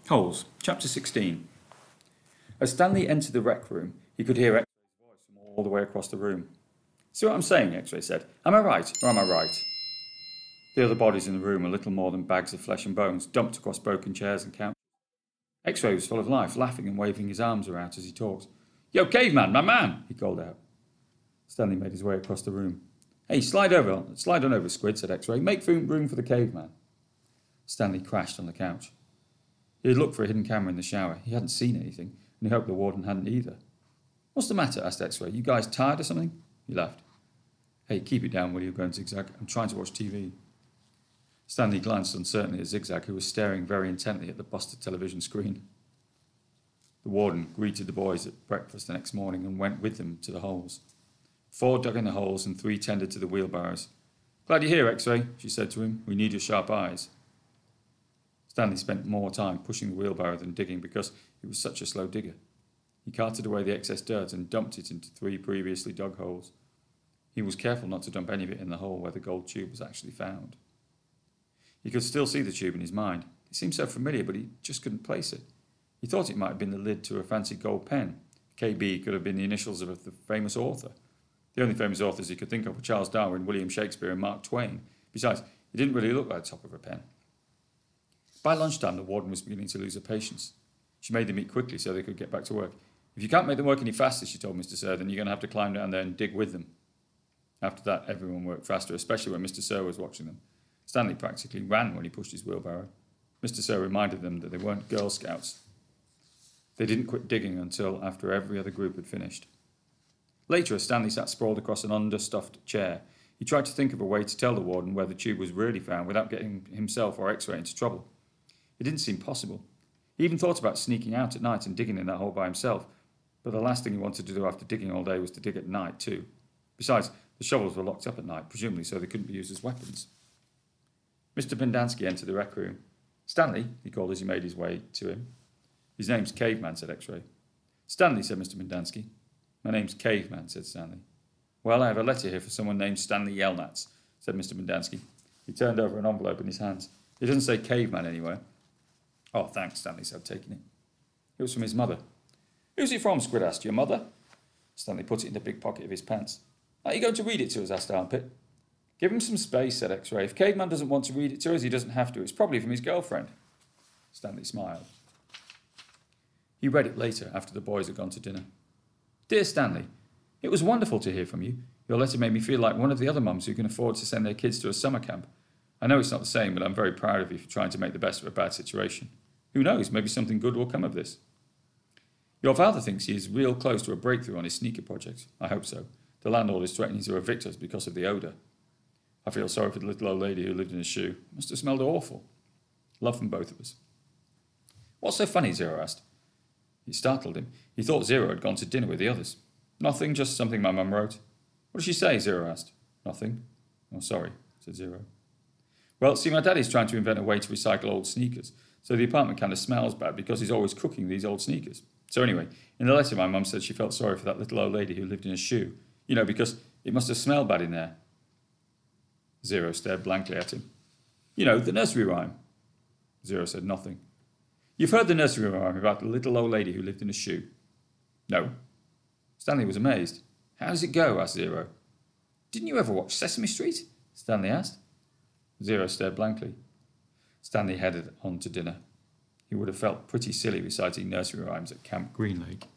Holes, Chapter 16. As Stanley entered the rec room, he could hear X-Ray's voice from all the way across the room. "See what I'm saying?" X-Ray said. "Am I right, or am I right?" The other bodies in the room were little more than bags of flesh and bones dumped across broken chairs and couches. X-Ray was full of life, laughing and waving his arms around as he talked. "Yo, caveman, my man!" he called out. Stanley made his way across the room. "Hey, slide on over, Squid," said X-Ray. "Make room for the caveman." Stanley crashed on the couch. He had looked for a hidden camera in the shower. He hadn't seen anything, and he hoped the warden hadn't either. "What's the matter?" asked X-Ray. "You guys tired or something?" He laughed. "Hey, keep it down, will you?" groaned Zigzag. "I'm trying to watch TV." Stanley glanced uncertainly at Zigzag, who was staring very intently at the busted television screen. The warden greeted the boys at breakfast the next morning and went with them to the holes. 4 dug in the holes and 3 tended to the wheelbarrows. "Glad you're here, X-Ray," she said to him. "We need your sharp eyes." Stanley spent more time pushing the wheelbarrow than digging because he was such a slow digger. He carted away the excess dirt and dumped it into 3 previously dug holes. He was careful not to dump any of it in the hole where the gold tube was actually found. He could still see the tube in his mind. It seemed so familiar, but he just couldn't place it. He thought it might have been the lid to a fancy gold pen. KB could have been the initials of the famous author. The only famous authors he could think of were Charles Darwin, William Shakespeare, and Mark Twain. Besides, it didn't really look like the top of a pen. By lunchtime, the warden was beginning to lose her patience. She made them eat quickly so they could get back to work. "If you can't make them work any faster," she told Mr. Sir, "then you're going to have to climb down there and dig with them." After that, everyone worked faster, especially when Mr. Sir was watching them. Stanley practically ran when he pushed his wheelbarrow. Mr. Sir reminded them that they weren't Girl Scouts. They didn't quit digging until after every other group had finished. Later, as Stanley sat sprawled across an understuffed chair, he tried to think of a way to tell the warden where the tube was really found without getting himself or X-Ray into trouble. It didn't seem possible. He even thought about sneaking out at night and digging in that hole by himself, but the last thing he wanted to do after digging all day was to dig at night too. Besides, the shovels were locked up at night, presumably so they couldn't be used as weapons. Mr. Pendanski entered the rec room. "Stanley," he called as he made his way to him. "His name's Caveman," said X-Ray. "Stanley," said Mr. Pendanski. "My name's Caveman," said Stanley. "Well, I have a letter here for someone named Stanley Yelnats," said Mr. Pendanski. He turned over an envelope in his hands. "It doesn't say Caveman anywhere." "Oh, thanks," Stanley said, taking it. It was from his mother. "Who's it from?" Squid asked. "Your mother?" Stanley put it in the big pocket of his pants. "Are you going to read it to us?" asked Armpit. "Give him some space," said X-Ray. "If Caveman doesn't want to read it to us, he doesn't have to. It's probably from his girlfriend." Stanley smiled. He read it later, after the boys had gone to dinner. "Dear Stanley, it was wonderful to hear from you. Your letter made me feel like one of the other mums who can afford to send their kids to a summer camp. I know it's not the same, but I'm very proud of you for trying to make the best of a bad situation. Who knows, maybe something good will come of this. Your father thinks he is real close to a breakthrough on his sneaker project. I hope so. The landlord is threatening to evict us because of the odour. I feel sorry for the little old lady who lived in a shoe. It must have smelled awful. Love from both of us." "What's so funny?" Zero asked. It startled him. He thought Zero had gone to dinner with the others. "Nothing, just something my mum wrote." "What did she say?" Zero asked. "Nothing." "Oh, sorry," said Zero. "Well, see, my daddy's trying to invent a way to recycle old sneakers, so the apartment kind of smells bad because he's always cooking these old sneakers. So anyway, in the letter my mum said she felt sorry for that little old lady who lived in a shoe. You know, because it must have smelled bad in there." Zero stared blankly at him. "You know, the nursery rhyme." Zero said nothing. "You've heard the nursery rhyme about the little old lady who lived in a shoe?" "No." Stanley was amazed. "How does it go?" asked Zero. "Didn't you ever watch Sesame Street?" Stanley asked. Zero stared blankly. Stanley headed on to dinner. He would have felt pretty silly reciting nursery rhymes at Camp Green Lake.